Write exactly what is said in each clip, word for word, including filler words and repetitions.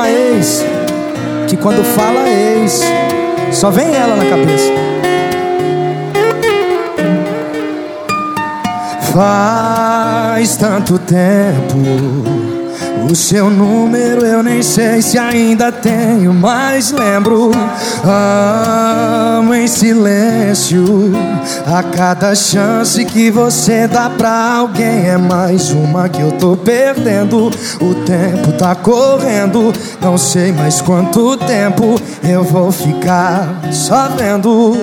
uma ex que quando fala ex, só vem ela na cabeça. Faz tanto tempo, o seu número eu nem sei se ainda tenho, mas lembro. Amo em silêncio, a cada chance que você dá pra alguém é mais uma que eu tô perdendo. O tempo tá correndo, não sei mais quanto tempo eu vou ficar só vendo.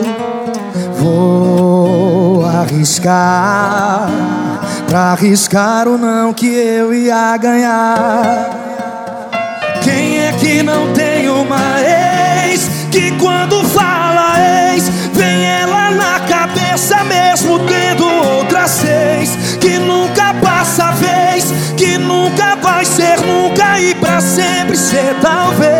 Vou arriscar, pra arriscar o não que eu ia ganhar. Quem é que não tem uma ex que quando fala ex vem ela na cabeça mesmo tendo outras seis? Que nunca passa a vez, que nunca vai ser nunca e pra sempre ser talvez.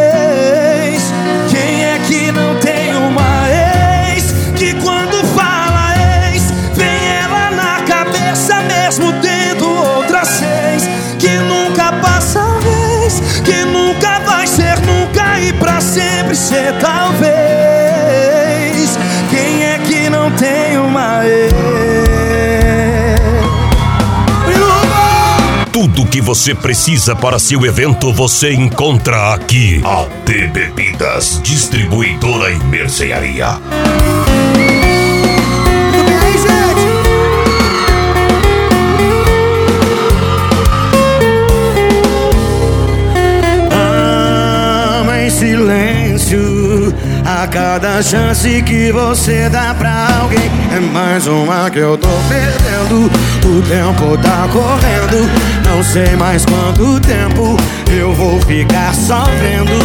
Quem é que não tem uma ex que quando fala ex vem ela na cabeça mesmo tendo outras seis? Que nunca passa a vez, que nunca vai ser nunca e pra sempre ser talvez. Quem é que não tem uma ex? Tudo que você precisa para seu evento você encontra aqui. A T Bebidas, distribuidora e mercearia. Tudo bem aí, gente? Ama em silêncio, a cada chance que você dá pra alguém é mais uma que eu tô perdendo. O tempo tá correndo, não sei mais quanto tempo eu vou ficar só vendo.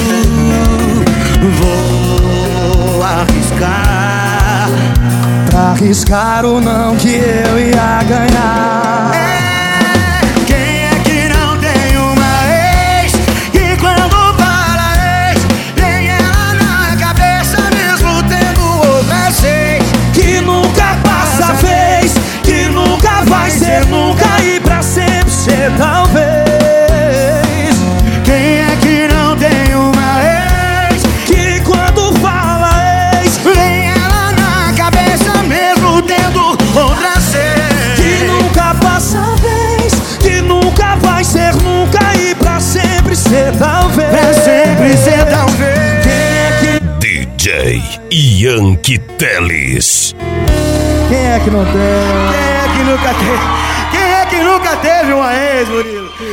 Vou arriscar, pra arriscar o não que eu ia ganhar. quem é que não tem uma ex que quando fala ex vem ela na cabeça mesmo tendo outra seis? Que nunca passa a vez, que nunca vai ser nunca e pra sempre ser talvez. Quem é que não tem uma ex Que quando fala ex vem ela na cabeça mesmo tendo outra seis? que nunca passa a vez, que nunca vai ser nunca e pra sempre ser talvez. Pra sempre ser talvez. Quem é que, D J Yankee Teles. quem é que não tem? Quem é que nunca teve? Quem é que nunca teve uma ex, Murilo?